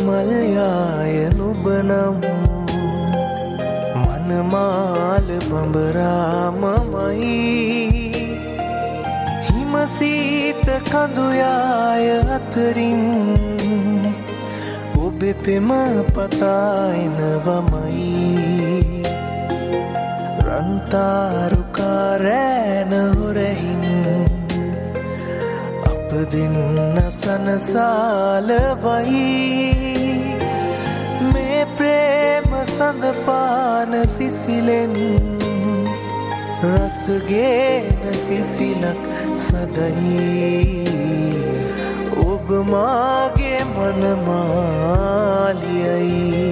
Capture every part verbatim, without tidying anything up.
මල්යාය නුබනම් මනමාල බඹරාමමයි හිමසීත කඳුයාය අතරින් ඔබෙ පෙම පතායනවමයි රන්තාරුකාරෑන හොරැහින් අප දෙන්න සනසාලවයි මේ ප්‍රේම සඳපාන සිසිලෙන් රසගේන සිසිලක් සදයි ඔබ මාගේ මනමාලියයි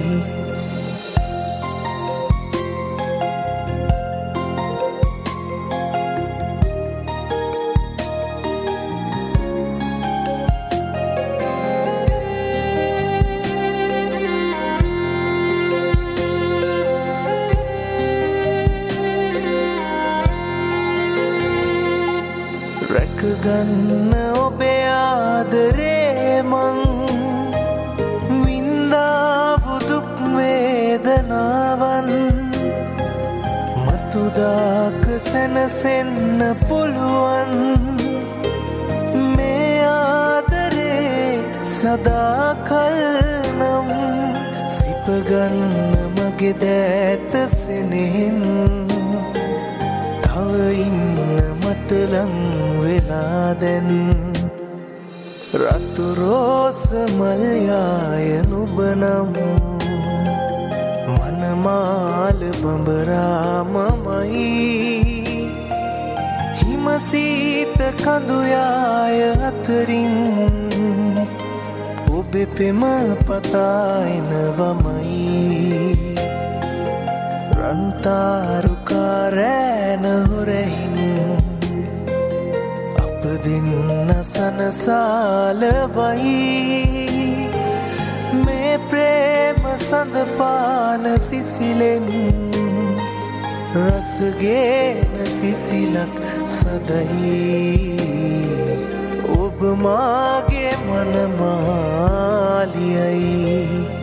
රැකගන්න ඔබේ ආදරේ මං වින්දාවු දුක් වේදනාවන් මතුදාක සැනසෙන්න පුළුවන් මේ ආදරේ සදාකල් නම් සිපගන්න මගේ දෑත සෙනෙහෙන් තව ඉන්න මට ලං වෙලා දැන් රතු රෝස මල්යාය නුබනම් මනමාල බඹරාමමයි හිමසීත කඳුයාය අතරින් ඔබෙ පෙම පතායනවමයි රන්තාරුකාරෑන හොරැහින් අප දෙන්න සනසාලවයි මේ ප්‍රේම සඳපාන සිසිලෙන් රසගේන සිසිලක් සදයි ඔබ මාගේ මනමාලියයි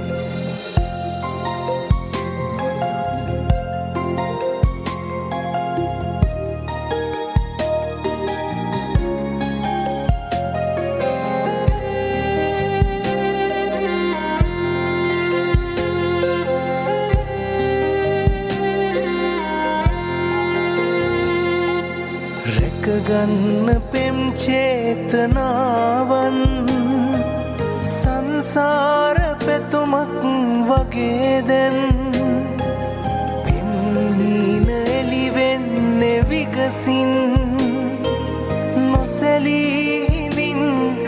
ගන්න පෙම් චේතනාවන් සංසාර පැතුමක් වගේ දැන් පෙම්හීන එලිවෙන්නේ විගසින් නොසැලී හිඳින්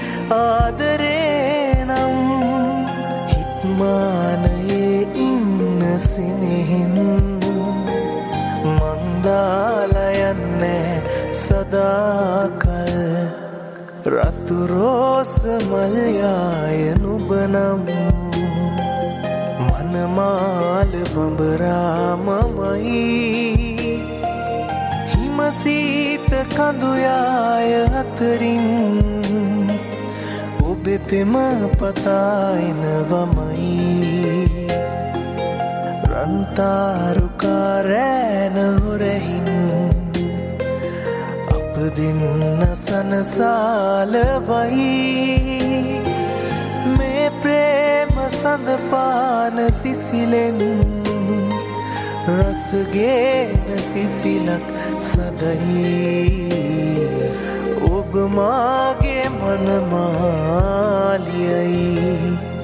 ආදරේ නම් හිත්මානයේ ඉන්න සෙනෙහෙන් මන්දාලයන්නේ සදාකල් රතු රෝස මල්යාය නුබනම් මනමාල බඹරාමමයි හිමසීත කඳුයාය අතරින් ඔබෙ පෙම පතායනවමයි රන්තාරුකාරෑන හොරැහින් දෙන්න සනසාලවයි මේ ප්‍රේම සඳපාන සිසිලෙන් රසගේන සිසිලක් සදයි ඔබ මාගේ මනමාලියයි